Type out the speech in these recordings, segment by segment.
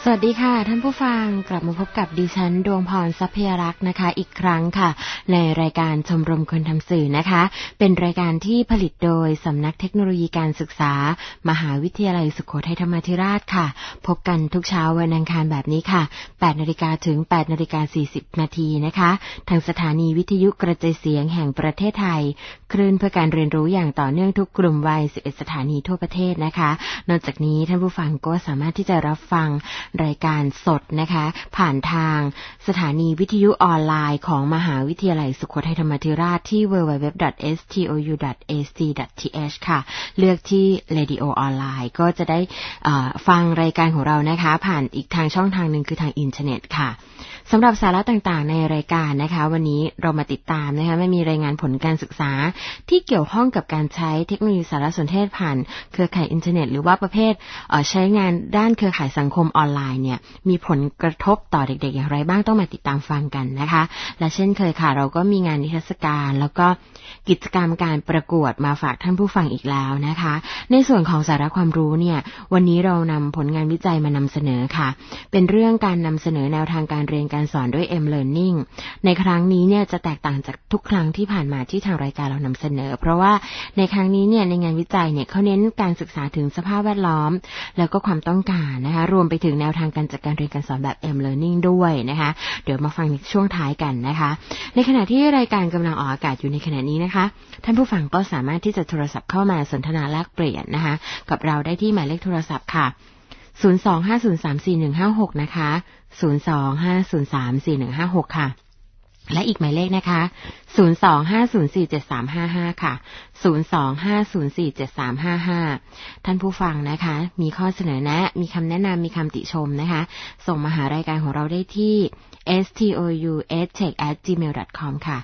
สวัสดีค่ะท่านผู้ฟังกลับมาพบกับดิฉันดวงพรทรัพยรักษ์นะคะอีกครั้งค่ะในรายการชมรมคนทำสื่อนะคะเป็นรายการที่ผลิตโดยสำนักเทคโนโลยีการศึกษามหาวิทยาลัยสุโขทัยธรรมาธิราชค่ะพบกันทุกเช้าวันอังคารแบบนี้ค่ะ 8:00 นถึง 8:40 นนะคะทางสถานีวิทยุกระจายเสียงแห่งประเทศไทยคลื่นเพื่อการเรียนรู้อย่างต่อเนื่องทุกกลุ่มวัย11สถานีทั่วประเทศนะคะนอกจากนี้ท่านผู้ฟังก็สามารถที่จะรับฟังรายการสดนะคะผ่านทางสถานีวิทยุออนไลน์ของมหาวิทยาลัยสุโขทัยธรรมาธิราชที่ www.stou.ac.th ค่ะเลือกที่ Radio ออนไลน์ก็จะได้ฟังรายการของเรานะคะผ่านอีกทางช่องทางนึงคือทางอินเทอร์เน็ตค่ะสำหรับสาระต่างๆในรายการนะคะวันนี้เรามาติดตามนะคะไม่มีรายงานผลการศึกษาที่เกี่ยวข้องกับการใช้เทคโนโลยีสารสนเทศผ่านเครือข่ายอินเทอร์เน็ตหรือว่าประเภทใช้งานด้านเครือข่ายสังคมออนไลน์เนี่ยมีผลกระทบต่อเด็กๆอย่างไรบ้างต้องมาติดตามฟังกันนะคะและเช่นเคยค่ะเราก็มีงานนิทรรศการแล้วก็กิจกรรมการประกวดมาฝากท่านผู้ฟังอีกแล้วนะคะในส่วนของสาระความรู้เนี่ยวันนี้เรานำผลงานวิจัยมานำเสนอค่ะเป็นเรื่องการนำเสนอแนวทางการเรียนการสอนด้วย M-Learning ในครั้งนี้เนี่ยจะแตกต่างจากทุกครั้งที่ผ่านมาที่ทางรายการเรานำเสนอเพราะว่าในครั้งนี้เนี่ยในงานวิจัยเนี่ยเขาเน้นการศึกษาถึงสภาพแวดล้อมแล้วก็ความต้องการนะคะรวมไปถึงแนวทางการจัดการเรียนการสอนแบบ M-Learning ด้วยนะคะเดี๋ยวมาฟังในช่วงท้ายกันนะคะในขณะที่รายการกำลังออกอากาศอยู่ในขณะนี้นะคะท่านผู้ฟังก็สามารถที่จะโทรศัพท์เข้ามาสนทนาแลกเปลี่ยนนะคะกับเราได้ที่หมายเลขโทรศัพท์ค่ะ025034156นะคะ025034156ค่ะและอีกหมายเลขนะคะ025047355ค่ะ025047355ท่านผู้ฟังนะคะมีข้อเสนอแนะมีคำแนะนำมีคำติชมนะคะส่งมาหารายการของเราได้ที่ stouedtech@gmail.com ค่ะ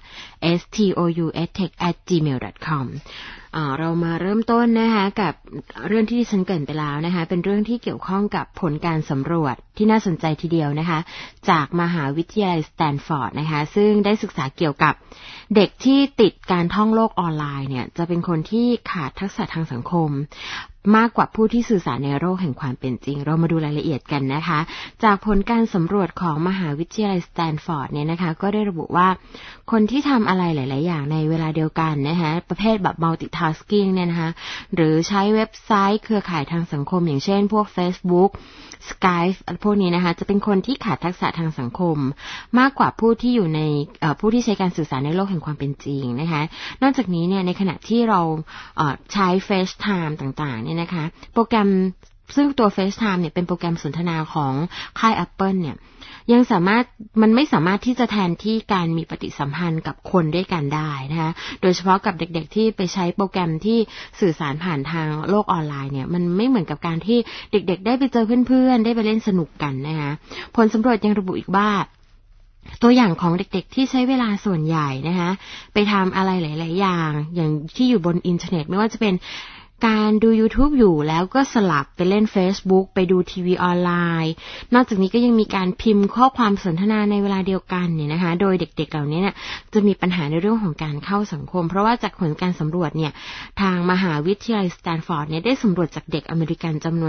stouedtech@gmail.com เรามาเริ่มต้นนะคะกับเรื่องที่ดิฉันเกริ่นไปแล้วนะคะเป็นเรื่องที่เกี่ยวข้องกับผลการสำรวจที่น่าสนใจทีเดียวนะคะจากมหาวิทยาลัยสแตนฟอร์ดนะคะซึ่งได้ศึกษาเกี่ยวกับเด็กที่ติดการท่องโลกออนไลน์เนี่ยจะเป็นคนที่ขาดทักษะทางสังคมมากกว่าผู้ที่สื่อสารในโลกแห่งความเป็นจริงเรามาดูรายละเอียดกันนะคะจากผลการสำรวจของมหาวิทยาลัยสแตนฟอร์ดเนี่ยนะคะก็ได้ระบุว่าคนที่ทำอะไรหลายๆอย่างในเวลาเดียวกันนะคะประเภทแบบ multitasking เนี่ยนะคะหรือใช้เว็บไซต์เครือข่ายทางสังคมอย่างเช่นพวก Facebook Skype พวกนี้นะคะจะเป็นคนที่ขาดทักษะทางสังคมมากกว่าผู้ที่อยู่ในผู้ที่ใช้การสื่อสารในโลกแห่งความเป็นจริงนะคะนอกจากนี้เนี่ยในขณะที่เราใช้ FaceTime ต่างๆเนี่ยนะคะโปรแกรมซึ่งตัว FaceTime เนี่ยเป็นโปรแกรมสนทนาของค่าย Apple เนี่ยยังมันไม่สามารถที่จะแทนที่การมีปฏิสัมพันธ์กับคนด้วยกันได้นะคะโดยเฉพาะกับเด็กๆที่ไปใช้โปรแกรมที่สื่อสารผ่านทางโลกออนไลน์เนี่ยมันไม่เหมือนกับการที่เด็กๆได้ไปเจอเพื่อนๆได้ไปเล่นสนุกกันนะคะผลสำรวจยังระบุอีกว่าตัวอย่างของเด็กๆที่ใช้เวลาส่วนใหญ่นะคะไปทำอะไรหลายๆอย่างที่อยู่บนอินเทอร์เน็ตไม่ว่าจะเป็นการดู YouTube อยู่แล้วก็สลับไปเล่น Facebook ไปดูทีวีออนไลน์นอกจากนี้ก็ยังมีการพิมพ์ข้อความสนทนาในเวลาเดียวกันเนี่ยนะคะโดยเด็กๆเหล่านี้เนี่ยจะมีปัญหาในเรื่องของการเข้าสังคมเพราะว่าจากผลการสำรวจเนี่ยทางมหาวิทยาลัยสแตนฟอร์ดเนี่ยได้สำรวจจากเด็กอเมริกันจำนวน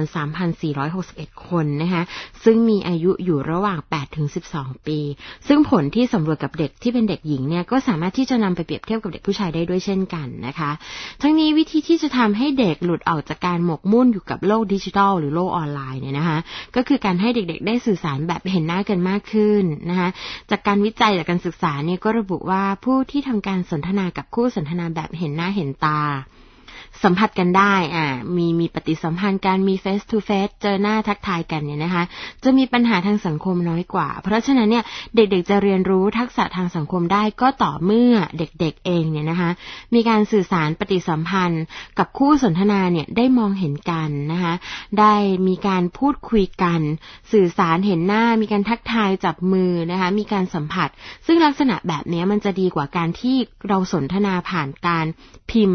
3,461 คนนะคะซึ่งมีอายุอยู่ระหว่าง 8-12 ปีซึ่งผลที่สำรวจกับเด็กที่เป็นเด็กหญิงเนี่ยก็สามารถที่จะนำไปเปรียบเทียบกับเด็กผู้ชายได้ด้วยเช่นกันนะคะทั้งนี้วิธีที่จะทำให้เด็กหลุดออกจากการหมกมุ่นอยู่กับโลกดิจิทัลหรือโลกออนไลน์เนี่ยนะคะก็คือการให้เด็กๆได้สื่อสารแบบเห็นหน้ากันมากขึ้นนะคะจากการวิจัยจากการศึกษาเนี่ยก็ระบุว่าผู้ที่ทำการสนทนากับคู่สนทนาแบบเห็นหน้าเห็นตาสัมผัสกันได้มีปฏิสัมพันธ์การมี face to face เจอหน้าทักทายกันเนี่ยนะคะจะมีปัญหาทางสังคมน้อยกว่าเพราะฉะนั้นเนี่ยเด็กๆจะเรียนรู้ทักษะทางสังคมได้ก็ต่อเมื่อเด็กๆเองเนี่ยนะคะมีการสื่อสารปฏิสัมพันธ์กับคู่สนทนาเนี่ยได้มองเห็นกันนะคะได้มีการพูดคุยกันสื่อสารเห็นหน้ามีการทักทายจับมือนะคะมีการสัมผัสซึ่งลักษณะแบบนี้มันจะดีกว่าการที่เราสนทนาผ่านการพิมพ์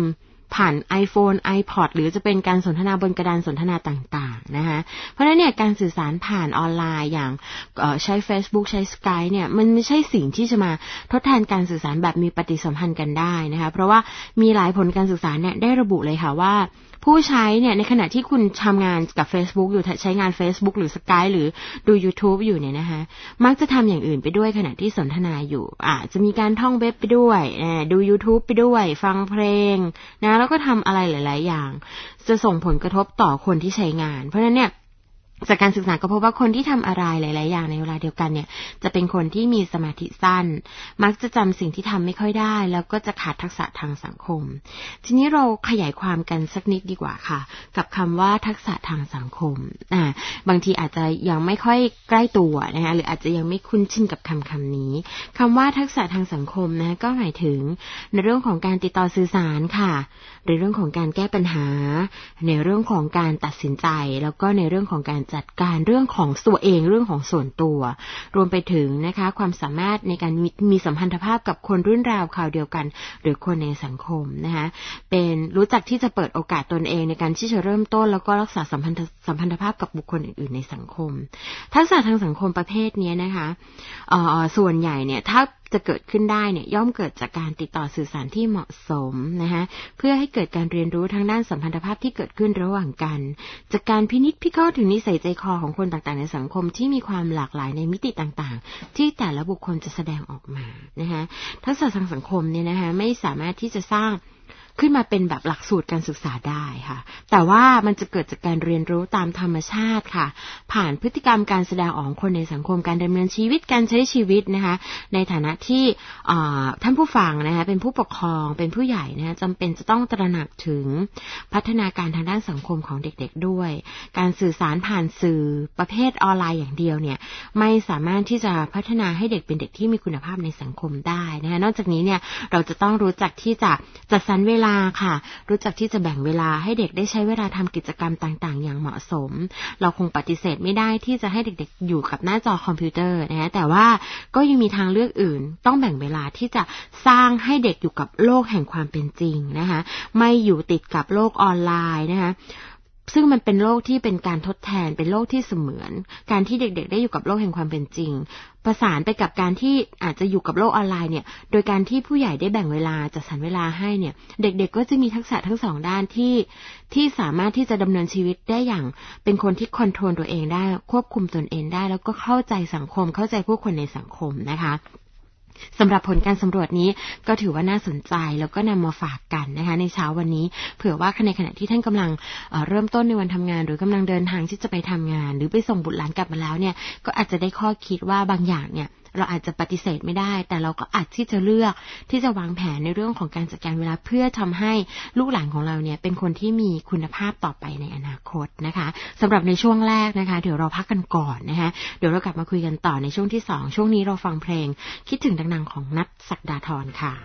ผ่าน iPhone iPod หรือจะเป็นการสนทนาบนกระดานสนทนาต่างๆนะคะเพราะฉะนั้นเนี่ยการสื่อสารผ่านออนไลน์อย่างใช้ Facebook ใช้ Skype เนี่ยมันไม่ใช่สิ่งที่จะมาทดแทนการสื่อสารแบบมีปฏิสัมพันธ์กันได้นะคะเพราะว่ามีหลายผลการศึกษาเนี่ยได้ระบุเลยค่ะว่าผู้ใช้เนี่ยในขณะที่คุณทำงานกับ Facebook อยู่ใช้งาน Facebook หรือ Skype หรือดู YouTube อยู่เนี่ยนะคะมักจะทำอย่างอื่นไปด้วยขณะที่สนทนาอยู่จะมีการท่องเว็บไปด้วยดู YouTube ไปด้วยฟังเพลงนะแล้วก็ทำอะไรหลายๆอย่างจะส่งผลกระทบต่อคนที่ใช้งานเพราะฉะนั้นเนี่ยจากการศึกษาก็พบว่าคนที่ทำอะไรหลายๆอย่างในเวลาเดียวกันเนี่ยจะเป็นคนที่มีสมาธิสั้นมักจะจำสิ่งที่ทำไม่ค่อยได้แล้วก็จะขาดทักษะทางสังคมทีนี้เราขยายความกันสักนิดดีกว่าค่ะกับคำว่าทักษะทางสังคมบางทีอาจจะยังไม่ค่อยใกล้ตัวนะคะหรืออาจจะยังไม่คุ้นชินกับคำนี้คำว่าทักษะทางสังคมนะก็หมายถึงในเรื่องของการติดต่อสื่อสารค่ะในเรื่องของการแก้ปัญหาในเรื่องของการตัดสินใจแล้วก็ในเรื่องของการจัดการเรื่องของตัวเองเรื่องของส่วนตัวรวมไปถึงนะคะความสามารถในการมีสัมพันธภาพกับคนรุ่นราวคราวเดียวกันหรือคนในสังคมนะคะเป็นรู้จักที่จะเปิดโอกาสตนเองในการที่จะเริ่มต้นแล้วก็รักษาสัมพันธภาพกับบุคคลอื่นๆในสังคมทักษะทางสังคมประเภทนี้นะคะส่วนใหญ่เนี่ยถ้าจะเกิดขึ้นได้เนี่ยย่อมเกิดจากการติดต่อสื่อสารที่เหมาะสมนะคะเพื่อให้เกิดการเรียนรู้ทางด้านสัมพันธภาพที่เกิดขึ้นระหว่างกันจากการพินิจพิเคราะห์ถึงนิสัยใจคอของคนต่างๆในสังคมที่มีความหลากหลายในมิติต่างๆที่แต่ละบุคคลจะแสดงออกมานะคะทักษะทางสังคมเนี่ยนะคะไม่สามารถที่จะสร้างขึ้นมาเป็นแบบหลักสูตรการศึกษาได้ค่ะแต่ว่ามันจะเกิดจากการเรียนรู้ตามธรรมชาติค่ะผ่านพฤติกรรมการแสดงออกคนในสังคมการดำเนินชีวิตการใช้ชีวิตนะคะในฐานะที่ท่านผู้ฟังนะคะเป็นผู้ปกครองเป็นผู้ใหญ่นะคะจำเป็นจะต้องตระหนักถึงพัฒนาการทางด้านสังคมของเด็กๆด้วยการสื่อสารผ่านสื่อประเภทออนไลน์อย่างเดียวเนี่ยไม่สามารถที่จะพัฒนาให้เด็กเป็นเด็กที่มีคุณภาพในสังคมได้นะคะนอกจากนี้เนี่ยเราจะต้องรู้จักที่จะจัดสรรเวลาค่ะรู้จักที่จะแบ่งเวลาให้เด็กได้ใช้เวลาทำกิจกรรมต่างๆอย่างเหมาะสมเราคงปฏิเสธไม่ได้ที่จะให้เด็กๆอยู่กับหน้าจอคอมพิวเตอร์นะแต่ว่าก็ยังมีทางเลือกอื่นต้องแบ่งเวลาที่จะสร้างให้เด็กอยู่กับโลกแห่งความเป็นจริงนะคะไม่อยู่ติดกับโลกออนไลน์นะคะซึ่งมันเป็นโลกที่เป็นการทดแทนเป็นโลกที่เสมือนการที่เด็กๆได้อยู่กับโลกแห่งความเป็นจริงประสานไปกับการที่อาจจะอยู่กับโลกออนไลน์เนี่ยโดยการที่ผู้ใหญ่ได้แบ่งเวลาจัดสรรเวลาให้เนี่ยเด็กๆก็จะมีทักษะทั้งสองด้านที่สามารถที่จะดำเนินชีวิตได้อย่างเป็นคนที่คอนโทรลตัวเองได้ควบคุมตนเองได้แล้วก็เข้าใจสังคมเข้าใจผู้คนในสังคมนะคะสำหรับผลการสำรวจนี้ก็ถือว่าน่าสนใจแล้วก็นำมาฝากกันนะคะในเช้าวันนี้เผื่อว่าในขณะที่ท่านกำลังเริ่มต้นในวันทำงานหรือกำลังเดินทางที่จะไปทำงานหรือไปส่งบุตรหลานกลับมาแล้วเนี่ยก็อาจจะได้ข้อคิดว่าบางอย่างเนี่ยเราอาจจะปฏิเสธไม่ได้แต่เราก็อาจที่จะเลือกที่จะวางแผนในเรื่องของการจัดการเวลาเพื่อทำให้ลูกหลานของเราเนี่ยเป็นคนที่มีคุณภาพต่อไปในอนาคตนะคะสำหรับในช่วงแรกนะคะเดี๋ยวเราพักกันก่อนนะคะเดี๋ยวเรากลับมาคุยกันต่อในช่วงที่2ช่วงนี้เราฟังเพลงคิดถึงดังๆของนัท ศักดาธรค่ะ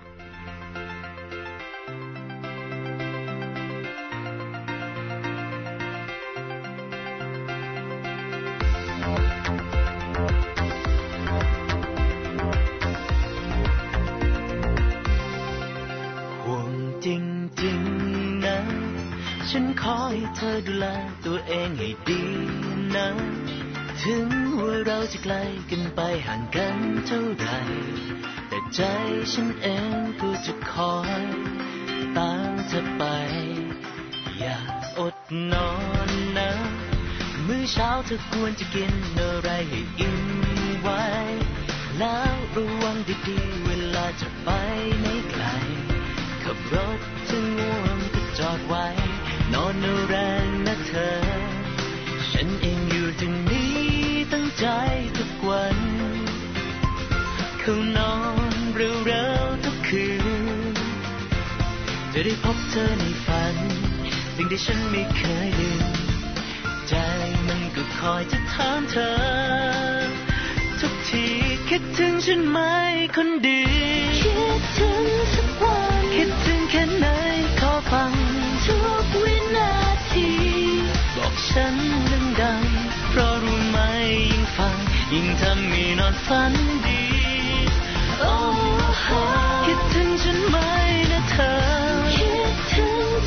ฉันขอให้เธอดูแลตัวเองให้ดีนะถึงว่าเราจะไกลกันไปห่างกันเท่าไรแต่ใจฉันเองก็จะคอยตามเธอไปอย่าอดนอนนะมื้อเช้าเธอควรจะกินอะไรให้อิ่มไว้แล้วระวังดีๆเวลาจะไปไหนไกลขับรถถึงง่วงก็จอดไว้นอนแรงนะเธอฉันเองอยู่ตรงนี้ตั้งใจทุกวันเข้านอนเร็วๆทุกคืนจะได้พบเธอในฝันสิ่งที่ฉันไม่เคยลืมใจมันก็คอยจะถามเธอทุกทีคิดถึงฉันไหมคนดีคิดถึงสักวันคิดถึงแค่ไหนขอฟังทุกวินาทีบอกฉันดังๆเพราะรู้ไหมยิ่งฟังยิ่งทำให้นอนฝันดีโอ้คิดถึงฉันไหมนะเธอคิดถึง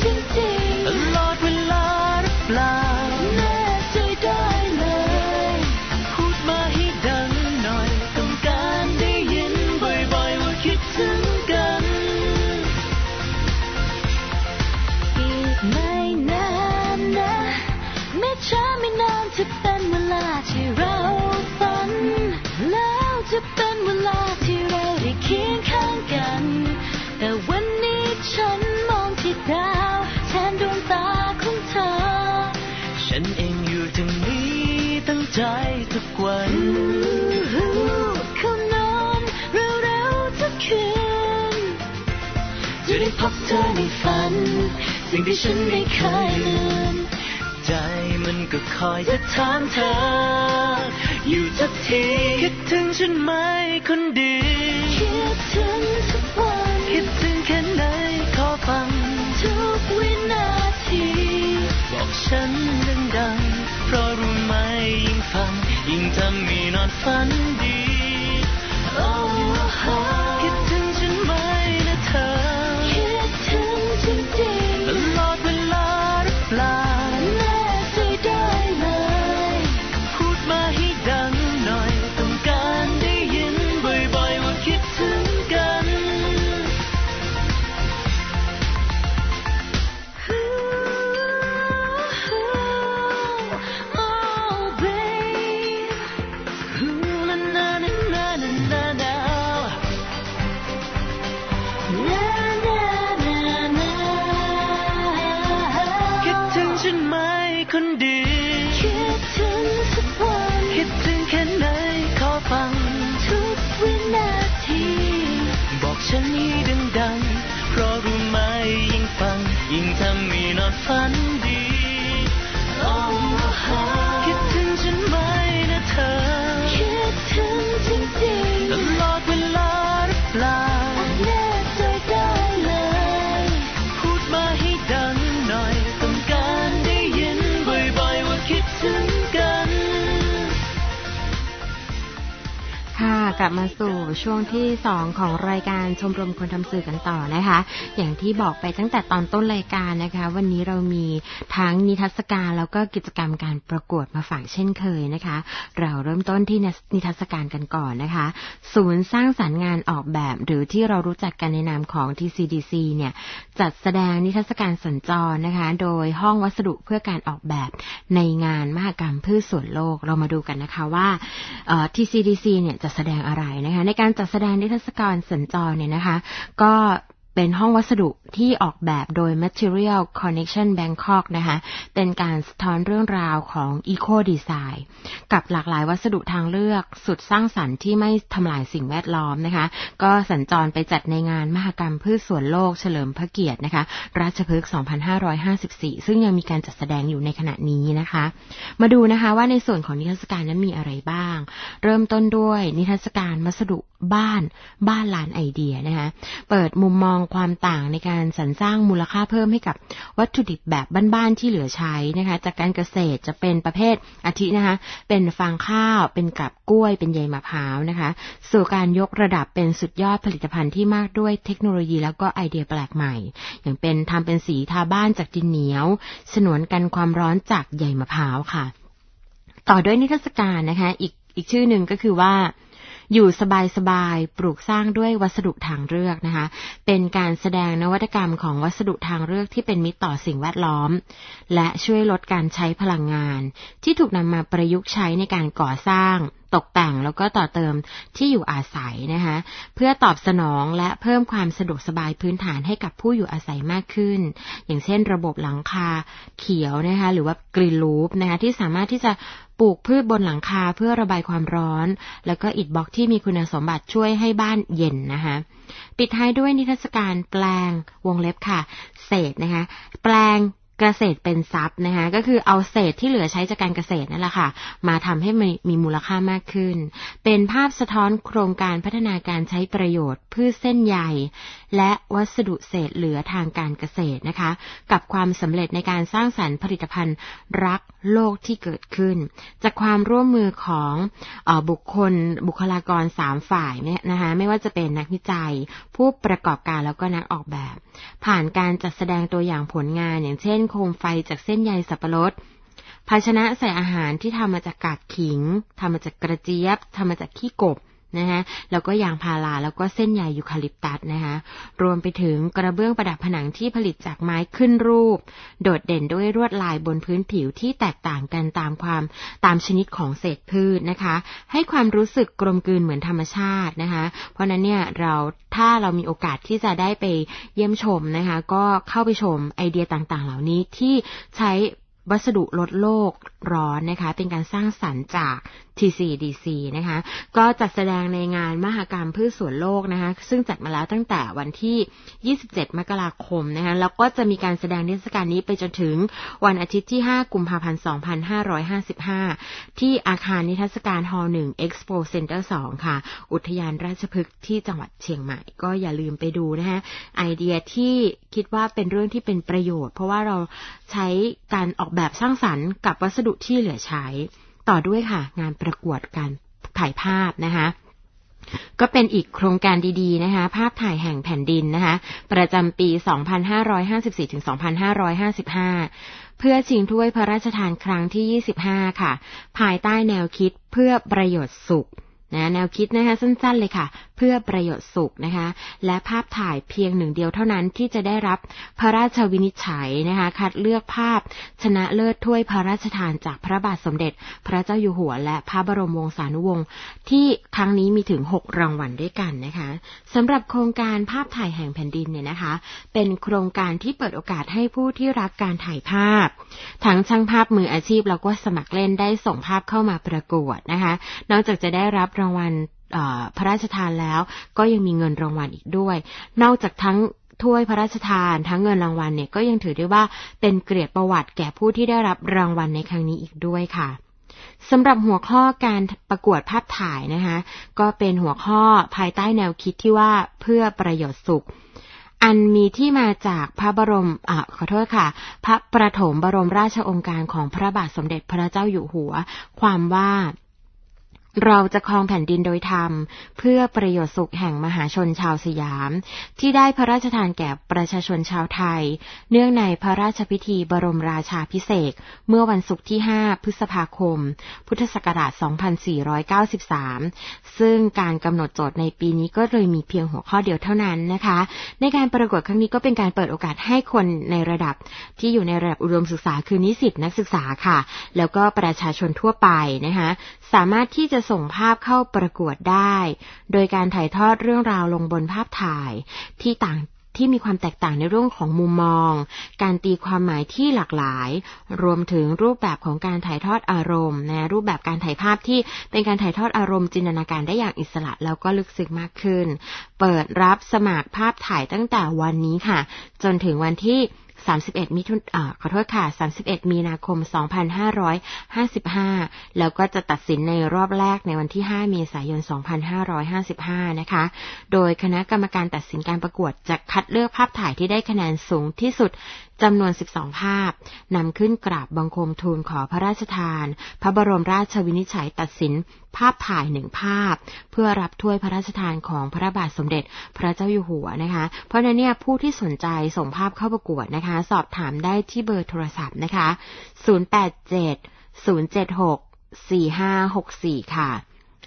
ใจทุกวันคำนองเร็วๆทุกคืนจะได้พบเธอในฝันสิ่งที่ฉันไม่เคยลืมใจมันก็คอยจะถามเธออยู่ทุกทีคิดถึงฉันไหมคนดีคิดถึงทุกวันคิดถึงแค่ไหนขอฟังทุกวินาทีบอกฉันดังๆเพราะรู้ไหมยิ่งฟังยิ่งทำให้นอนฝันดีโอ้คิดถึงฉันไหมนะเธอคิดถึงจริงๆตลอดเวลาหรือเปล่าแน่ใจได้เลยพูดมาให้ดังหน่อยต้องการได้ยินบ่อยๆว่าคิดถึงกันคนดีคิดถึงสักวันคิดถึงแค่ไหนขอฟังทุกวินาทีบอกฉันให้ดังๆเพราะรู้ไหมยิ่งฟังยิ่งทำให้นอนฝันดีโอ้คิดถึงฉันไหมนะเธอคิดถึงจริงๆตลอดเวลาหรือเปล่าแน่ใจได้เลยพูดมาให้ดังหน่อยต้องการได้ยินคิดถึงกันค่ะกลับมาสู่ช่วงที่2ของรายการชมรมคนทำสื่อกันต่อนะคะอย่างที่บอกไปตั้งแต่ตอนต้นรายการนะคะวันนี้เรามีทั้งนิทรรศการแล้วก็กิจกรรมการประกวดมาฝากเช่นเคยนะคะเราเริ่มต้นที่นิทรรศการกันก่อนนะคะศูนย์สร้างสรรค์งานออกแบบหรือที่เรารู้จักกันในนามของ TCDC เนี่ยจัดแสดงนิทรรศการสัญจรนะคะโดยห้องวัสดุเพื่อการออกแบบในงานมหกรรมพืชสวนโลกเรามาดูกันนะคะว่าTCDC เนี่ยจะแสดงอะไรนะคะในการจัดแสดงนิทรรศการสัญจรเนี่ยนะคะก็เป็นห้องวัสดุที่ออกแบบโดย Material Connection Bangkok นะคะเป็นการสะท้อนเรื่องราวของ Eco Design กับหลากหลายวัสดุทางเลือกสุดสร้างสรรค์ที่ไม่ทำลายสิ่งแวดล้อมนะคะก็สัญจรไปจัดในงานมหกรรมพืชสวนโลกเฉลิมพระเกียรตินะคะราชพฤกษ์ 2554 ซึ่งยังมีการจัดแสดงอยู่ในขณะนี้นะคะมาดูนะคะว่าในส่วนของนิทรรศการนั้นมีอะไรบ้างเริ่มต้นด้วยนิทรรศการวัสดุบ้านลานไอเดียนะคะเปิดมุมมองความต่างในการสรรสร้างมูลค่าเพิ่มให้กับวัตถุดิบแบบบ้านๆที่เหลือใช้นะคะจากการเกษตรจะเป็นประเภทอาทินะคะเป็นฟางข้าวเป็นกับกล้วยเป็นใยมะพร้าวนะคะสู่การยกระดับเป็นสุดยอดผลิตภัณฑ์ที่มากด้วยเทคโนโลยีแล้วก็ไอเดียแปลกใหม่อย่างเป็นทำเป็นสีทาบ้านจากดินเหนียวฉนวนกันความร้อนจากใยมะพร้าวค่ะต่อด้วยนิทรรศการนะคะอีกชื่อหนึ่งก็คือว่าอยู่สบายๆปลูกสร้างด้วยวัสดุทางเลือกนะคะเป็นการแสดงนวัตกรรมของวัสดุทางเลือกที่เป็นมิตรต่อสิ่งแวดล้อมและช่วยลดการใช้พลังงานที่ถูกนำมาประยุกต์ใช้ในการก่อสร้างตกแต่งแล้วก็ต่อเติมที่อยู่อาศัยนะคะเพื่อตอบสนองและเพิ่มความสะดวกสบายพื้นฐานให้กับผู้อยู่อาศัยมากขึ้นอย่างเช่นระบบหลังคาเขียวนะคะหรือว่ากรีนรูฟนะคะที่สามารถที่จะปลูกพืชบนหลังคาเพื่อระบายความร้อนแล้วก็อิฐบล็อกที่มีคุณสมบัติช่วยให้บ้านเย็นนะคะปิดท้ายด้วยนิทรรศการแปลงวงเล็บค่ะเศษนะคะแปลงเกษตรเป็นทรัพย์นะคะก็คือเอาเศษที่เหลือใช้จากการเกษตรนั่นแหละค่ะมาทำให้มีมูลค่ามากขึ้นเป็นภาพสะท้อนโครงการพัฒนาการใช้ประโยชน์พืชเส้นใยและวัสดุเศษเหลือทางการเกษตรนะคะกับความสำเร็จในการสร้างสรรค์ผลิตภัณฑ์รักโลกที่เกิดขึ้นจากความร่วมมือของบุคลากร3ฝ่ายเนี่ยนะคะไม่ว่าจะเป็นนักวิจัยผู้ประกอบการแล้วก็นักออกแบบผ่านการจัดแสดงตัวอย่างผลงานอย่างเช่นโคมไฟจากเส้นใยสับปะรดภาชนะใส่อาหารที่ทำมาจากกากขิงทำมาจากกระเจี๊ยบทำมาจากขี้กบนะคะแล้วก็ยางพาราแล้วก็เส้นใยยูคาลิปตัสนะคะรวมไปถึงกระเบื้องประดับผนังที่ผลิตจากไม้ขึ้นรูปโดดเด่นด้วยลวดลายบนพื้นผิวที่แตกต่างกันตามชนิดของเศษพืชนะคะให้ความรู้สึกกลมกลืนเหมือนธรรมชาตินะคะเพราะนั้นเนี่ยถ้าเรามีโอกาสที่จะได้ไปเยี่ยมชมนะคะก็เข้าไปชมไอเดียต่างๆเหล่านี้ที่ใช้วัสดุลดโลกร้อนนะคะเป็นการสร้างสรรค์จาก TCDC นะคะก็จัดแสดงในงานมหกรรมพืชสวนโลกนะคะซึ่งจัดมาแล้วตั้งแต่วันที่27มกราคมนะคะแล้วก็จะมีการแสดงนิทรรศการนี้ไปจนถึงวันอาทิตย์ที่5กุมภาพันธ์2555ที่อาคารนิทรรศการฮอลล์1 Expo Center 2ค่ะอุทยานราชพฤกษ์ที่จังหวัดเชียงใหม่ก็อย่าลืมไปดูนะคะไอเดียที่คิดว่าเป็นเรื่องที่เป็นประโยชน์เพราะว่าเราใช้การออกแบบสร้างสรรค์กับวัสดุที่เหลือใช้ต่อด้วยค่ะงานประกวดการถ่ายภาพนะคะก็เป็นอีกโครงการดีๆนะคะภาพถ่ายแห่งแผ่นดินนะคะประจำปี 2554-2555 เพื่อชิงถ้วยพระราชทานครั้งที่25ค่ะภายใต้แนวคิดเพื่อประโยชน์สุขนะแนวคิดนะคะสั้นๆเลยค่ะเพื่อประโยชน์สุขนะคะและภาพถ่ายเพียงหนึ่งเดียวเท่านั้นที่จะได้รับพระราชวินิจฉัยนะคะคัดเลือกภาพชนะเลิศถ้วยพระราชทานจากพระบาทสมเด็จพระเจ้าอยู่หัวและพระบรมวงศานุวงศ์ที่ครั้งนี้มีถึง6รางวัลด้วยกันนะคะสำหรับโครงการภาพถ่ายแห่งแผ่นดินเนี่ยนะคะเป็นโครงการที่เปิดโอกาสให้ผู้ที่รักการถ่ายภาพทั้งช่างภาพมืออาชีพแล้วก็สมัครเล่นได้ส่งภาพเข้ามาประกวดนะคะนอกจากจะได้รับรางวัลพระราชทานแล้วก็ยังมีเงินรางวัลอีกด้วยนอกจากทั้งถ้วยพระราชทานทั้งเงินรางวัลเนี่ยก็ยังถือได้ว่าเป็นเกียรติประวัติแก่ผู้ที่ได้รับรางวัลในครั้งนี้อีกด้วยค่ะสำหรับหัวข้อการประกวดภาพถ่ายนะคะก็เป็นหัวข้อภายใต้แนวคิดที่ว่าเพื่อประโยชน์สุขอันมีที่มาจากพระบรมขอโทษค่ะพระประถมบรมราชโองการของพระบาทสมเด็จพระเจ้าอยู่หัวความว่าเราจะครองแผ่นดินโดยธรรมเพื่อประโยชน์สุขแห่งมหาชนชาวสยามที่ได้พระราชทานแก่ประชาชนชาวไทยเนื่องในพระราชพิธีบรมราชาภิเษกเมื่อวันศุกร์ที่5พฤษภาคมพุทธศักราช2493ซึ่งการกำหนดโจทย์ในปีนี้ก็เลยมีเพียงหัวข้อเดียวเท่านั้นนะคะในการประกวดครั้งนี้ก็เป็นการเปิดโอกาสให้คนในระดับที่อยู่ในระดับอุดมศึกษาคือนิสิตนักศึกษาค่ะแล้วก็ประชาชนทั่วไปนะคะสามารถที่จะส่งภาพเข้าประกวดได้โดยการถ่ายทอดเรื่องราวลงบนภาพถ่ายที่มีความแตกต่างในเรื่องของมุมมองการตีความหมายที่หลากหลายรวมถึงรูปแบบของการถ่ายทอดอารมณ์นะรูปแบบการถ่ายภาพที่เป็นการถ่ายทอดอารมณ์จินตนาการได้อย่างอิสระแล้วก็ลึกซึ้งมากขึ้นเปิดรับสมัครภาพถ่ายตั้งแต่วันนี้ค่ะจนถึงวันที่31มีนาคม2555แล้วก็จะตัดสินในรอบแรกในวันที่5เมษายน2555นะคะโดยคณะกรรมการตัดสินการประกวดจะคัดเลือกภาพถ่ายที่ได้คะแนนสูงที่สุดจำนวน12ภาพนำขึ้นกราบบังคมทูลขอพระราชทานพระบรมราชวินิจฉัยตัดสินภาพถ่าย1ภาพเพื่อรับถ้วยพระราชทานของพระบาทสมเด็จพระเจ้าอยู่หัวนะคะเพราะฉะนั้นเนี่ยผู้ที่สนใจส่งภาพเข้าประกวดนะคะสอบถามได้ที่เบอร์โทรศัพท์นะคะ087-076-4564ค่ะ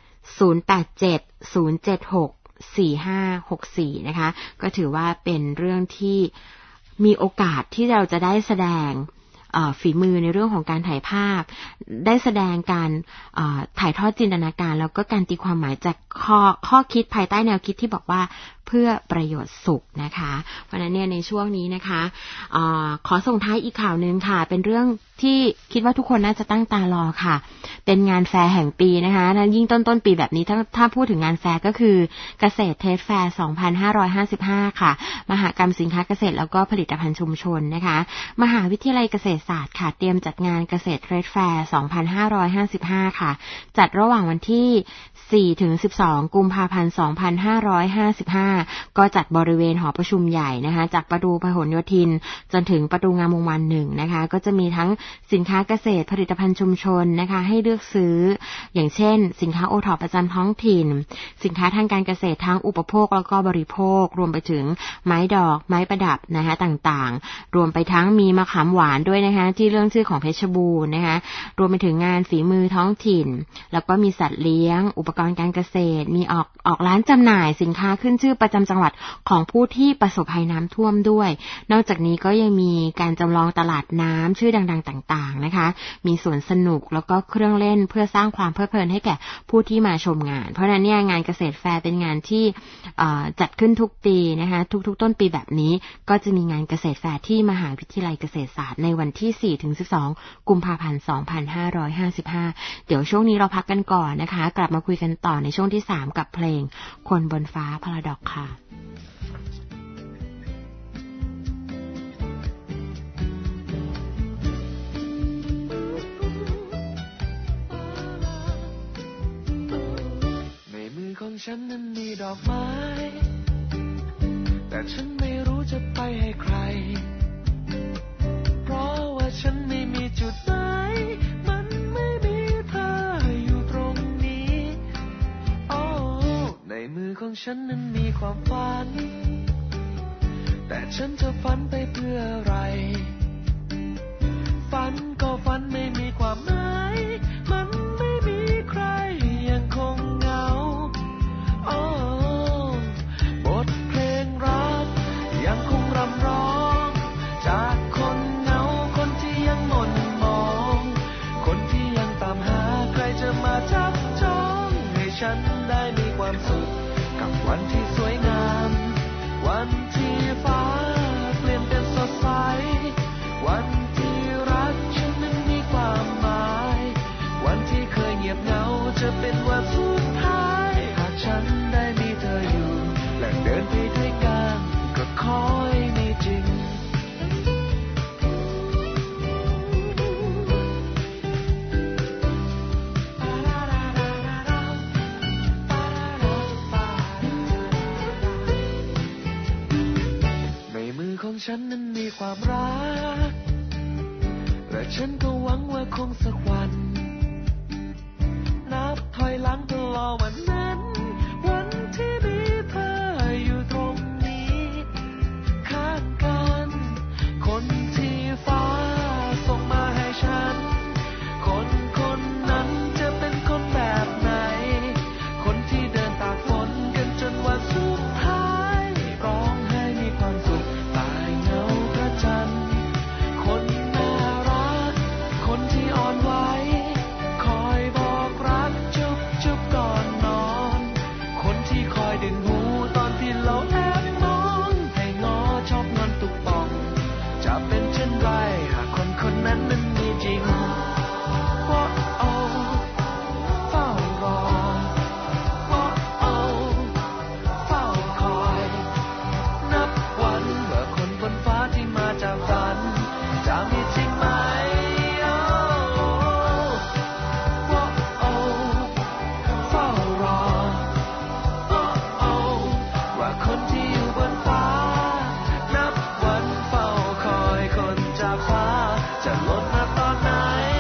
087-076-4564นะคะก็ถือว่าเป็นเรื่องที่มีโอกาสที่เราจะได้แสดงฝีมือในเรื่องของการถ่ายภาพได้แสดงการถ่ายทอดจินตนาการแล้วก็การตีความหมายจากข้อคิดภายใต้แนวคิดที่บอกว่าเพื่อประโยชน์สุขนะคะเพราะฉะนั้นเนี่ยในช่วงนี้นะคะขอส่งท้ายอีกข่าวนึงค่ะเป็นเรื่องที่คิดว่าทุกคนน่าจะตั้งตารอค่ะเป็นงานแฟร์แห่งปีนะคะยิ่งต้นปีแบบนี้ถ้าพูดถึงงานแฟร์ก็คือเกษตรเทรดแฟร์2555ค่ะมหกรรมสินค้าเกษตรแล้วก็ผลิตภัณฑ์ชุมชนนะคะมหาวิทยาลัยเกษตรศาสตร์ค่ะเตรียมจัดงานเกษตรเทรดแฟร์2555ค่ะจัดระหว่างวันที่4 ถึง 12 กุมภาพันธ์ 2555ก็จัดบริเวณหอประชุมใหญ่นะคะจากประตูพหลโยธินจนถึงประตูงามวงศ์วาน1นะคะก็จะมีทั้งสินค้าเกษตรผลิตภัณฑ์ชุมชนนะคะให้เลือกซื้ออย่างเช่นสินค้าโอท็อปประจำท้องถิ่นสินค้าทางการเกษตรทั้งอุปโภคแล้วก็บริโภครวมไปถึงไม้ดอกไม้ประดับนะคะต่างๆรวมไปทั้งมีมะขามหวานด้วยนะคะที่เรื่องชื่อของเพชรบูรณ์นะคะรวมไปถึงงานฝีมือท้องถิ่นแล้วก็มีสัตว์เลี้ยงอุปกรณ์การเกษตรมีออกร้านจำหน่ายสินค้าขึ้นชื่อประจำจังหวัดของผู้ที่ประสบภัยน้ำท่วมด้วยนอกจากนี้ก็ยังมีการจำลองตลาดน้ำชื่อดังๆต่างๆนะคะมีสวนสนุกแล้วก็เครื่องเล่นเพื่อสร้างความเพลิดเพลินให้แก่ผู้ที่มาชมงานเพราะฉะนั้นเนี่ยงานเกษตรแฟร์เป็นงานที่จัดขึ้นทุกปีนะคะทุกๆต้นปีแบบนี้ก็จะมีงานเกษตรแฟร์ที่มหาวิทยาลัยเกษตรศาสตร์ในวันที่4ถึง12กุมภาพันธ์2555เดี๋ยวช่วงนี้เราพักกันก่อนนะคะกลับมาคุยกันต่อในช่วงที่3กับเพลงคนบนฟ้าพาราดอกซ์ค่ะของฉันนั้นมีดอกไม้แต่ฉันไม่รู้จะไปให้ใครเพราะว่าฉันไม่มีจุดหมายมันไม่มีเธออยู่ตรงนี้โอ้ในมือของฉันนั้นมีความฝันแต่ฉันจะฝันไปเพื่ออะไรฝันก็ฝันไม่มีความหมายมันไม่มีใครยังคงเหงาบทเพลงรักยังคงรำร้องจากคนเหงาคนที่ยังหม่นมองคนที่ยังตามหาใครจะมาจับจองให้ฉันได้มีความสุขกับวันที่สวยงามวันที่ฟ้าเปลี่ยนเป็นสดใสวันที่รักฉันนั้นมีความหมายวันที่เคยเงียบเหงาจะเป็นวันสุดท้ายหากฉันได้มีเธออยู่และเดินไปด้วยกันก็ขอให้มีจริงในมือของฉันนั้นมีความรักและฉันก็หวังว่าคงสักวันนับถอยหลังตลอดวันนั้นวันที่มีเธออยู่ตรงนี้ข้างกันคนที่ฟ้าส่งมาให้ฉันคนคนนั้นจะเป็นคนแบบไหนคนที่เดินตากฝนกันจนวันสุดท้ายร้องไห้มีความสุขตายเหงาพระจันทร์คนน่ารักคนที่อ่อนไหวคอยบอกรักจุบก่อนนอนคนที่คอยดึงหูตอนที่เราแอบมองให้งอชอบนอนตุกป่องจะเป็นเช่นไรหากคนคนนั้นมันมีจริงว่าโอ้เฝ้ารอว่าโอ้เฝ้าคอยนับวันว่าคนบนฟ้าที่มาจากฝันจะมีจริงไหมคนที่อยู่บนฟ้านับวันเฝ้าคอยคนจากฟ้าจะหล่นมาตอนไหน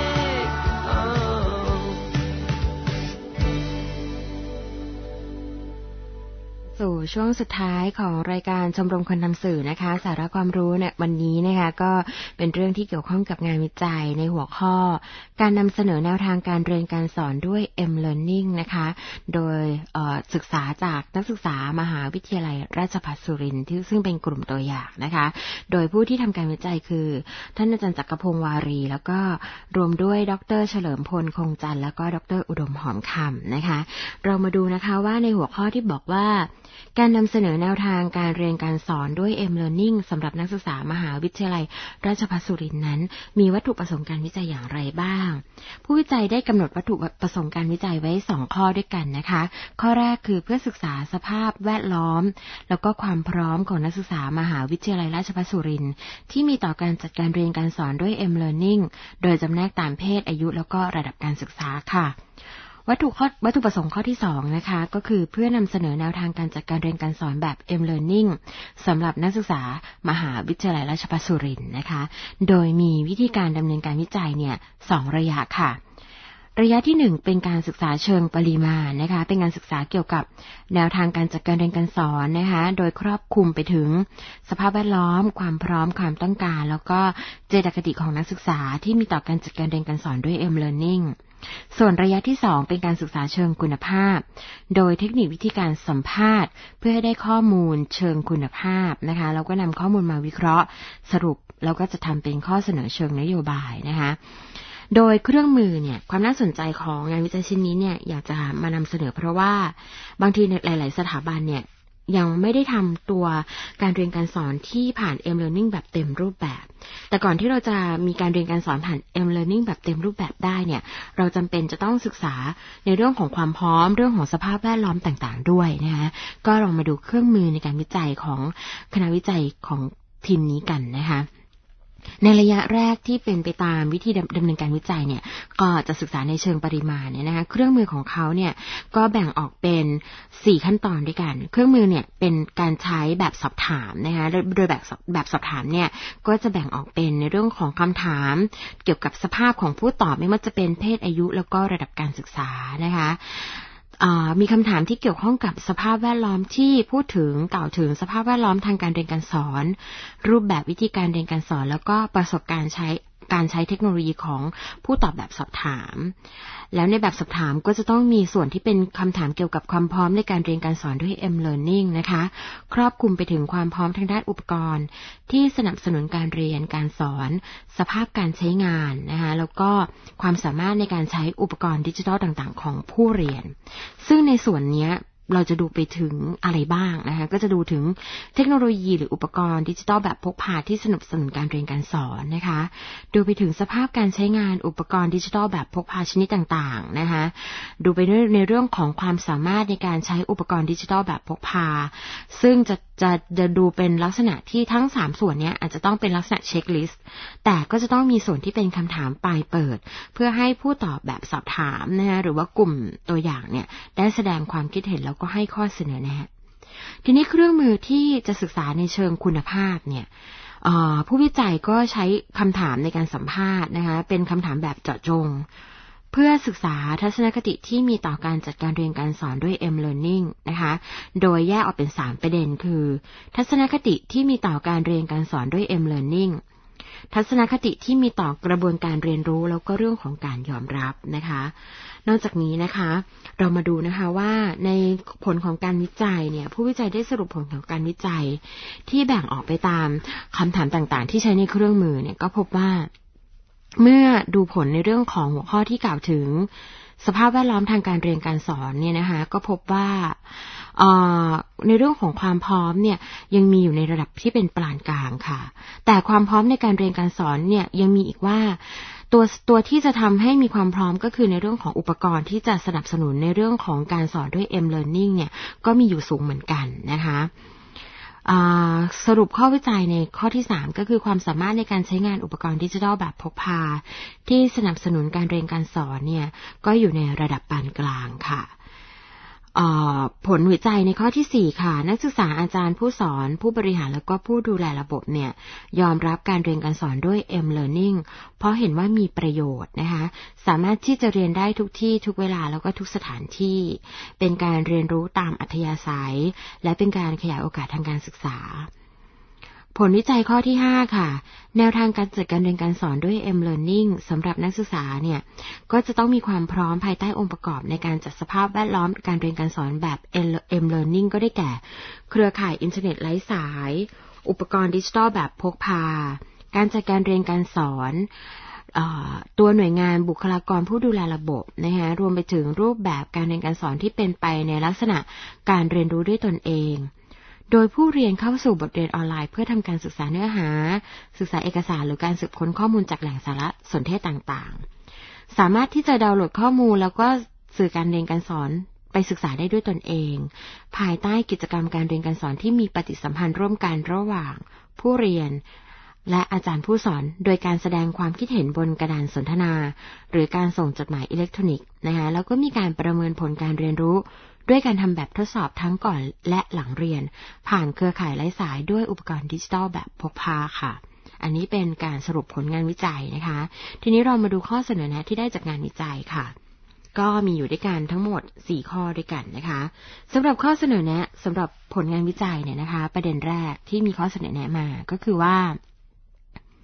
สู่ช่วงสุดท้ายของรายการชมรมคนทำสื่อนะคะสาระความรู้เนี่ยวันนี้นะคะก็เป็นเรื่องที่เกี่ยวข้องกับงานวิจัยในหัวข้อการนำเสนอแนวทางการเรียนการสอนด้วย M-Learning นะคะโดยศึกษาจากนักศึกษามหาวิทยาลัยราชภัฏสุรินทร์ซึ่งเป็นกลุ่มตัวอย่างนะคะโดยผู้ที่ทำการวิจัยคือท่านอาจารย์จักรพงศ์วารีแล้วก็รวมด้วยดร.เฉลิมพลคงจันทร์แล้วก็ดร.อุดมหอมคำนะคะเรามาดูนะคะว่าในหัวข้อที่บอกว่าการนำเสนอแนวทางการเรียนการสอนด้วย M-Learning สำหรับนักศึกษามหาวิทยาลัยราชภัฏสุรินทร์นั้นมีวัตถุประสงค์การวิจัยอย่างไรบ้างผู้วิจัยได้กำหนดวัตถุประสงค์การวิจัยไว้2ข้อด้วยกันนะคะข้อแรกคือเพื่อศึกษาสภาพแวดล้อมแล้วก็ความพร้อมของนักศึกษามหาวิทยาลัยราชภัฏสุรินทร์ที่มีต่อการจัดการเรียนการสอนด้วย M-Learning โดยจำแนกตามเพศอายุแล้วก็ระดับการศึกษาค่ะวัตถุประสงค์ข้อที่2นะคะก็คือเพื่อนำเสนอแนวทางการจัดการเรียนการสอนแบบ M-Learning สำหรับนักศึกษามหาวิทยาลัยราชภัฏสุรินทร์นะคะโดยมีวิธีการดำเนินการวิจัยเนี่ย2ระยะค่ะระยะที่1เป็นการศึกษาเชิงปริมาณนะคะเป็นการศึกษาเกี่ยวกับแนวทางการจัดการเรียนการสอนนะคะโดยครอบคลุมไปถึงสภาพแวดล้อมความพร้อมความต้องการแล้วก็เจตคติของนักศึกษาที่มีต่อการจัดการเรียนการสอนด้วย M-Learningส่วนระยะที่2เป็นการศึกษาเชิงคุณภาพโดยเทคนิควิธีการสัมภาษณ์เพื่อให้ได้ข้อมูลเชิงคุณภาพนะคะแล้วก็นำข้อมูลมาวิเคราะห์สรุปแล้วก็จะทำเป็นข้อเสนอเชิงนโยบายนะคะโดยเครื่องมือเนี่ยความน่าสนใจของงานวิจัยชิ้นนี้เนี่ยอยากจะมานำเสนอเพราะว่าบางทีหลายๆสถาบันเนี่ยยังไม่ได้ทำตัวการเรียนการสอนที่ผ่าน M-Learning แบบเต็มรูปแบบแต่ก่อนที่เราจะมีการเรียนการสอนผ่าน M-Learning แบบเต็มรูปแบบได้เนี่ยเราจำเป็นจะต้องศึกษาในเรื่องของความพร้อมเรื่องของสภาพแวดล้อมต่างๆด้วยนะคะก็ลองมาดูเครื่องมือในการวิจัยของคณะวิจัยของทีมนี้กันนะคะในระยะแรกที่เป็นไปตามวิธีดำเนินการวิจัยเนี่ยก็จะศึกษาในเชิงปริมาณเนี่ยนะคะเครื่องมือของเขาเนี่ยก็แบ่งออกเป็น4ขั้นตอนด้วยกันเครื่องมือเนี่ยเป็นการใช้แบบสอบถามนะคะโดยแบบสอบถามเนี่ยก็จะแบ่งออกเป็นในเรื่องของคำถามเกี่ยวกับสภาพของผู้ตอบไม่ว่าจะเป็นเพศอายุแล้วก็ระดับการศึกษานะคะมีคำถามที่เกี่ยวข้องกับสภาพแวดล้อมที่พูดถึงกล่าวถึงสภาพแวดล้อมทางการเรียนการสอนรูปแบบวิธีการเรียนการสอนแล้วก็ประสบการณ์การใช้เทคโนโลยีของผู้ตอบแบบสอบถามแล้วในแบบสอบถามก็จะต้องมีส่วนที่เป็นคำถามเกี่ยวกับความพร้อมในการเรียนการสอนด้วย M-Learning นะคะครอบคลุมไปถึงความพร้อมทางด้านอุปกรณ์ที่สนับสนุนการเรียนการสอนสภาพการใช้งานนะคะแล้วก็ความสามารถในการใช้อุปกรณ์ดิจิทัลต่างๆของผู้เรียนซึ่งในส่วนนี้เราจะดูไปถึงอะไรบ้างนะคะก็จะดูถึงเทคโนโลยีหรืออุปกรณ์ดิจิทัลแบบพกพาที่สนับสนุนการเรียนการสอนนะคะดูไปถึงสภาพการใช้งานอุปกรณ์ดิจิทัลแบบพกพาชนิดต่างๆนะคะดูไปในเรื่องของความสามารถในการใช้อุปกรณ์ดิจิทัลแบบพกพาซึ่งจะดูเป็นลักษณะที่ทั้ง3ส่วนนี้อาจจะต้องเป็นลักษณะเช็คลิสต์แต่ก็จะต้องมีส่วนที่เป็นคำถามปลายเปิดเพื่อให้ผู้ตอบแบบสอบถามนะคะหรือว่ากลุ่มตัวอย่างเนี่ยได้แสดงความคิดเห็นแล้วก็ให้ข้อเสนอแนะทีนี้เครื่องมือที่จะศึกษาในเชิงคุณภาพเนี่ยผู้วิจัยก็ใช้คำถามในการสัมภาษณ์นะคะเป็นคำถามแบบเจาะจงเพื่อศึกษาทัศนคติที่มีต่อการจัดการเรียนการสอนด้วย M-Learning นะคะโดยแยกออกเป็น3ประเด็นคือทัศนคติที่มีต่อการเรียนการสอนด้วย M-Learning ทัศนคติที่มีต่อกระบวนการเรียนรู้แล้วก็เรื่องของการยอมรับนะคะนอกจากนี้นะคะเรามาดูนะคะว่าในผลของการวิจัยเนี่ยผู้วิจัยได้สรุปผลของการวิจัยที่แบ่งออกไปตามคำถามต่างๆที่ใช้ในเครื่องมือเนี่ยก็พบว่าเมื่อดูผลในเรื่องของหัวข้อที่กล่าวถึงสภาพแวดล้อมทางการเรียนการสอนเนี่ยนะคะก็พบว่าในเรื่องของความพร้อมเนี่ยยังมีอยู่ในระดับที่เป็นปานกลางค่ะแต่ความพร้อมในการเรียนการสอนเนี่ยยังมีอีกว่าตัวที่จะทำให้มีความพร้อมก็คือในเรื่องของอุปกรณ์ที่จะสนับสนุนในเรื่องของการสอนด้วย M-Learning เนี่ยก็มีอยู่สูงเหมือนกันนะคะสรุปข้อวิจัยในข้อที่3ก็คือความสามารถในการใช้งานอุปกรณ์ดิจิทัลแบบพกพาที่สนับสนุนการเรียนการสอนเนี่ยก็อยู่ในระดับปานกลางค่ะผลวิจัยในข้อที่4ค่ะนักศึกษาอาจารย์ผู้สอนผู้บริหารแล้วก็ผู้ดูแลระบบเนี่ยยอมรับการเรียนการสอนด้วย M-Learning เพราะเห็นว่ามีประโยชน์นะคะสามารถที่จะเรียนได้ทุกที่ทุกเวลาแล้วก็ทุกสถานที่เป็นการเรียนรู้ตามอัธยาศัยและเป็นการขยายโอกาสทางการศึกษาผลวิจัยข้อที่5ค่ะแนวทางการจัดการเรียนการสอนด้วย M-Learning สำหรับนักศึกษาเนี่ยก็จะต้องมีความพร้อมภายใต้องค์ประกอบในการจัดสภาพแวดล้อมการเรียนการสอนแบบ M-Learning ก็ได้แก่เครือข่ายอินเทอร์เน็ตไร้สายอุปกรณ์ดิจิทัลแบบพกพาการจัดการเรียนการสอนตัวหน่วยงานบุคลากรผู้ดูแลระบบนะคะรวมไปถึงรูปแบบการเรียนการสอนที่เป็นไปในลักษณะการเรียนรู้ด้วยตนเองโดยผู้เรียนเข้าสู่บทเรียนออนไลน์เพื่อทำการศึกษาเนื้อหาศึกษาเอกสารหรือการสืบค้นข้อมูลจากแหล่งสารสนเทศต่างๆสามารถที่จะดาวน์โหลดข้อมูลแล้วก็สื่อการเรียนการสอนไปศึกษาได้ด้วยตนเองภายใต้กิจกรรมการเรียนการสอนที่มีปฏิสัมพันธ์ร่วมกันระหว่างผู้เรียนและอาจารย์ผู้สอนโดยการแสดงความคิดเห็นบนกระดานสนทนาหรือการส่งจดหมายอิเล็กทรอนิกส์นะคะแล้วก็มีการประเมินผลการเรียนรู้ด้วยการทำแบบทดสอบทั้งก่อนและหลังเรียนผ่านเครือข่ายไร้สายด้วยอุปกรณ์ดิจิทัลแบบพกพาค่ะอันนี้เป็นการสรุปผลงานวิจัยนะคะทีนี้เรามาดูข้อเสนอแนะที่ได้จากงานวิจัยค่ะก็มีอยู่ด้วยกันทั้งหมด4ข้อด้วยกันนะคะสำหรับข้อเสนอแนะสำหรับผลงานวิจัยเนี่ยนะคะประเด็นแรกที่มีข้อเสนอแนะมาก็คือว่า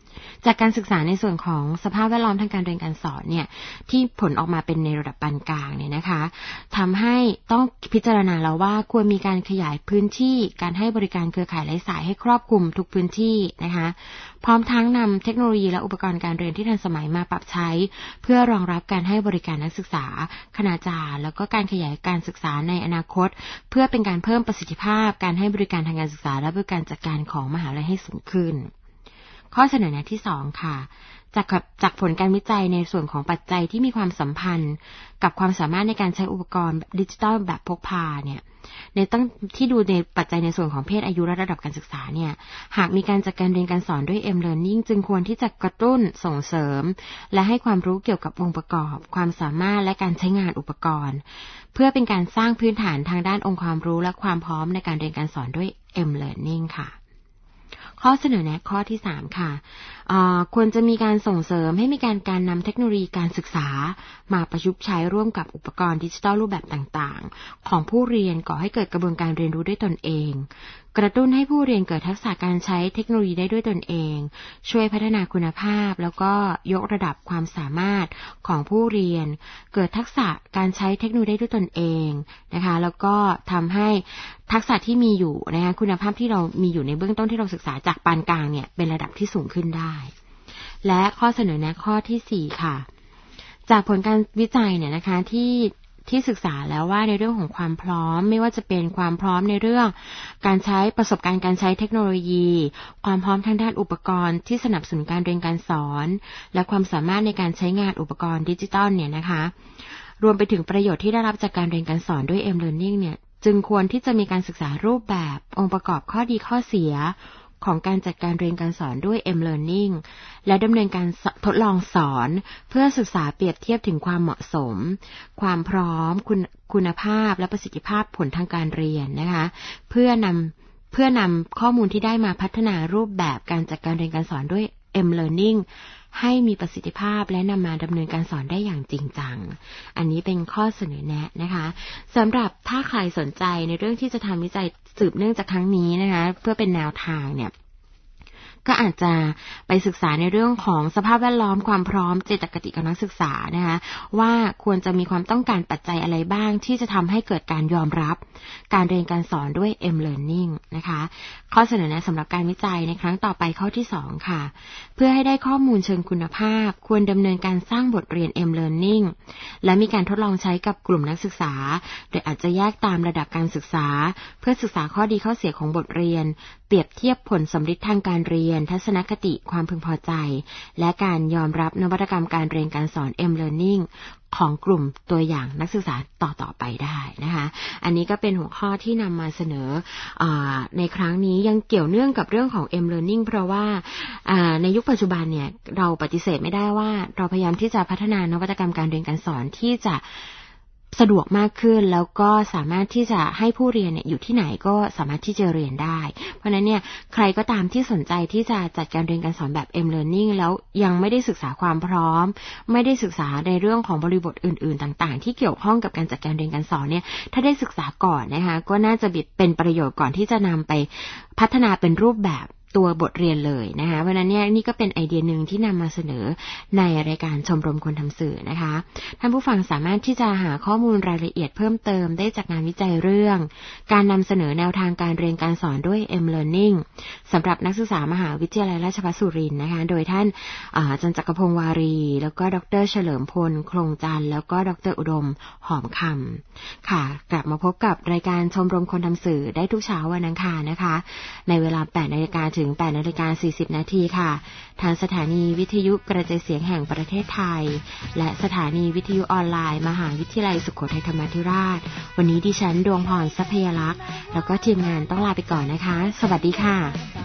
จากการศึกษาในส่วนของสภาพแวดล้อมทางการเรียนการสอนเนี่ยที่ผลออกมาเป็นในระดับปานกลางเนี่ยนะคะทำให้ต้องพิจารณาแล้วว่าควรมีการขยายพื้นที่การให้บริการเครือข่ายไร้สายให้ครอบคลุมทุกพื้นที่นะคะพร้อมทั้งนำเทคโนโลยีและอุปกรณ์การเรียนที่ทันสมัยมาปรับใช้เพื่อรองรับการให้บริการนักศึกษาคณาจารย์แล้วก็การขยายการศึกษาในอนาคตเพื่อเป็นการเพิ่มประสิทธิภาพการให้บริการทางการศึกษาและบริการจัดการของมหาวิทยาลัยให้สูงขึ้นข้อเสนอแนะที่2ค่ะจากผลการวิจัยในส่วนของปัจจัยที่มีความสัมพันธ์กับความสามารถในการใช้อุปกรณ์ดิจิทัลแบบพกพาเนี่ยในตั้งที่ดูในปัจจัยในส่วนของเพศอายุและระดับการศึกษาเนี่ยหากมีการจัดการเรียนการสอนด้วย M-Learning จึงควรที่จะกระตุ้นส่งเสริมและให้ความรู้เกี่ยวกับองค์ประกอบความสามารถและการใช้งานอุปกรณ์เพื่อเป็นการสร้างพื้นฐานทางด้านองค์ความรู้และความพร้อมในการเรียนการสอนด้วย M-Learning ค่ะข้อเสนอแนะข้อที่3ค่ะควรจะมีการส่งเสริมให้มีการนำเทคโนโลยีการศึกษามาประยุกต์ใช้ร่วมกับอุปกรณ์ดิจิทัลรูปแบบต่างๆของผู้เรียนก่อให้เกิดกระบวนการเรียนรู้ด้วยตนเองกระตุ้นให้ผู้เรียนเกิดทักษะการใช้เทคโนโลยีได้ด้วยตนเองช่วยพัฒนาคุณภาพแล้วก็ยกระดับความสามารถของผู้เรียนเกิดทักษะการใช้เทคโนโลยีได้ด้วยตนเองนะคะแล้วก็ทำให้ทักษะที่มีอยู่นะคะคุณภาพที่เรามีอยู่ในเบื้องต้นที่เราศึกษาจากปานกลางเนี่ยเป็นระดับที่สูงขึ้นได้และข้อเสนอแนะข้อที่4ค่ะจากผลการวิจัยเนี่ยนะคะที่ศึกษาแล้วว่าในเรื่องของความพร้อมไม่ว่าจะเป็นความพร้อมในเรื่องการใช้ประสบการณ์การใช้เทคโนโลยีความพร้อมทางด้านอุปกรณ์ที่สนับสนุนการเรียนการสอนและความสามารถในการใช้งานอุปกรณ์ดิจิทัลเนี่ยนะคะรวมไปถึงประโยชน์ที่ได้รับจากการเรียนการสอนด้วย M-Learning เนี่ยจึงควรที่จะมีการศึกษารูปแบบองค์ประกอบข้อดีข้อเสียของการจัดการเรียนการสอนด้วย M-Learning และดำเนินการทดลองสอนเพื่อศึกษาเปรียบเทียบถึงความเหมาะสมความพร้อมคุณภาพและประสิทธิภาพผลทางการเรียนนะคะเพื่อนำข้อมูลที่ได้มาพัฒนารูปแบบการจัดการเรียนการสอนด้วย M-Learning ให้มีประสิทธิภาพและนำมาดำเนินการสอนได้อย่างจริงจังอันนี้เป็นข้อเสนอแนะนะคะสำหรับถ้าใครสนใจในเรื่องที่จะทำวิจัยสืบเนื่องจากครั้งนี้นะคะเพื่อเป็นแนวทางเนี่ยก็อาจจะไปศึกษาในเรื่องของสภาพแวดล้อมความพร้อมเจตคติของนักศึกษานะคะว่าควรจะมีความต้องการปัจจัยอะไรบ้างที่จะทำให้เกิดการยอมรับการเรียนการสอนด้วย M-Learning นะคะข้อเสนอแนะสำหรับการวิจัยในครั้งต่อไปข้อที่2ค่ะเพื่อให้ได้ข้อมูลเชิงคุณภาพควรดำเนินการสร้างบทเรียน M-Learning และมีการทดลองใช้กับกลุ่มนักศึกษาโดยอาจจะแยกตามระดับการศึกษาเพื่อศึกษาข้อดีข้อเสียของบทเรียนเปรียบเทียบผลสำลิดทางการเรียนทัศนคติความพึงพอใจและการยอมรับนวัตกรรมการเรียนการสอน M-Learning ของกลุ่มตัวอย่างนักศึกษาต่อไปได้นะคะอันนี้ก็เป็นหัวข้อที่นำมาเสนอในครั้งนี้ยังเกี่ยวเนื่องกับเรื่องของ M-Learning เพราะว่าในยุคปัจจุบันเนี่ยเราปฏิเสธไม่ได้ว่าเราพยายามที่จะพัฒนานวัตกรรมการเรียนการสอนที่จะสะดวกมากขึ้นแล้วก็สามารถที่จะให้ผู้เรียนเนี่ยอยู่ที่ไหนก็สามารถที่จะเรียนได้เพราะฉะนั้นเนี่ยใครก็ตามที่สนใจที่จะจัดการเรียนการสอนแบบ M-Learning แล้วยังไม่ได้ศึกษาความพร้อมไม่ได้ศึกษาในเรื่องของบริบทอื่นๆต่างๆที่เกี่ยวข้องกับการจัดการเรียนการสอนเนี่ยถ้าได้ศึกษาก่อนนะคะก็น่าจะเป็นประโยชน์ก่อนที่จะนำไปพัฒนาเป็นรูปแบบตัวบทเรียนเลยนะคะเพราะนั้นเนี่ยนี่ก็เป็นไอเดียหนึ่งที่นำมาเสนอในรายการชมรมคนทำสื่อนะคะท่านผู้ฟังสามารถที่จะหาข้อมูลรายละเอียดเพิ่มเติมได้จากงานวิจัยเรื่องการนำเสนอแนวทางการเรียนการสอนด้วย M-Learning สำหรับนักศึกษามหาวิทยาลัยราชภัฏสุรินทร์นะคะโดยท่านอาจารย์จักรพงษ์วารีแล้วก็ดร.เฉลิมพลโครงจันทร์แล้วก็ดร.อุดมหอมคำค่ะกลับมาพบกับรายการชมรมคนทำสื่อได้ทุกเช้าวันอังคารนะคะในเวลา 8:00 นถึง 8:40 นค่ะทางสถานีวิทยุกระจายเสียงแห่งประเทศไทยและสถานีวิทยุออนไลน์มหาวิทยาลัยสุโขทัยธรรมาธิราชวันนี้ดิฉันดวงพรทรัพยลักษณ์แล้วก็ทีมงานต้องลาไปก่อนนะคะสวัสดีค่ะ